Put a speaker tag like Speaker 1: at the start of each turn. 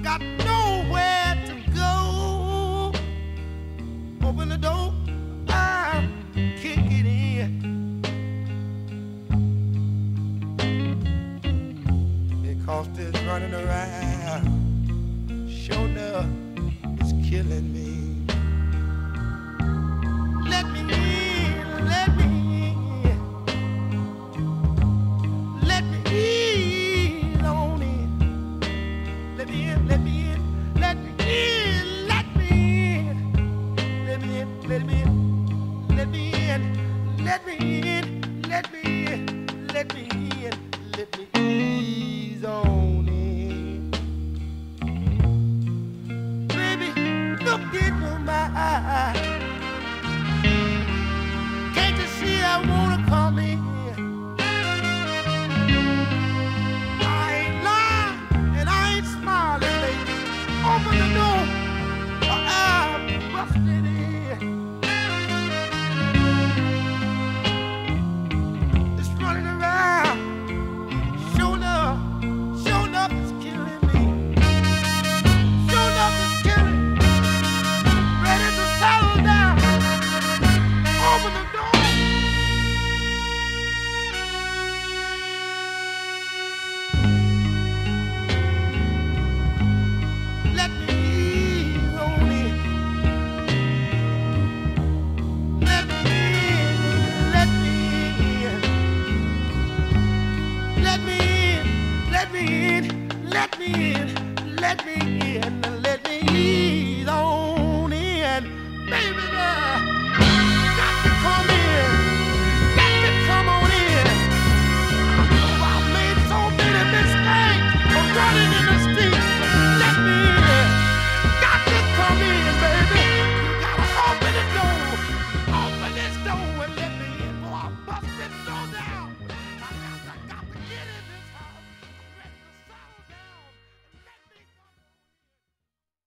Speaker 1: got nowhere to go. Open the door, I can't get in. Because this running around, sure enough, it's killing me. Let me in, let me in. Let me in on in. Let me in, let me in, let me in, let me in. Let me in, let me in, let me in, let me in, let me in, let me in, let me ease on in. Baby, look into my eyes. Can't you see I wanna come in? I ain't lying and I ain't smiling, baby. Open the door or I'm busted in. It's running around. Sure enough it's killing me. Sure enough it's killing me. Ready to settle down. Open the door. Let me on in. Let me in. Let me in. Let me in. Let me in. Let me in. Let me